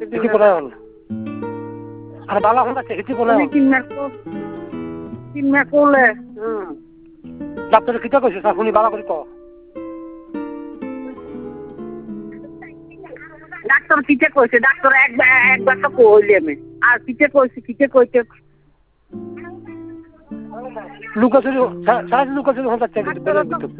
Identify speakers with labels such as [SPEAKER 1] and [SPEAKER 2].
[SPEAKER 1] কিছু বলা হল আর বালা হল কিছু বলা হল
[SPEAKER 2] কিনা করলে
[SPEAKER 1] ডাক্তার কিটা কইছে শুনি বালা করে কও
[SPEAKER 2] ডাক্তার কিটা কইছে ডাক্তার একবার তো কইলে আমি আর কিটা কইছে
[SPEAKER 1] লুকাচুরি সারা লুকাচুরি হতে চাই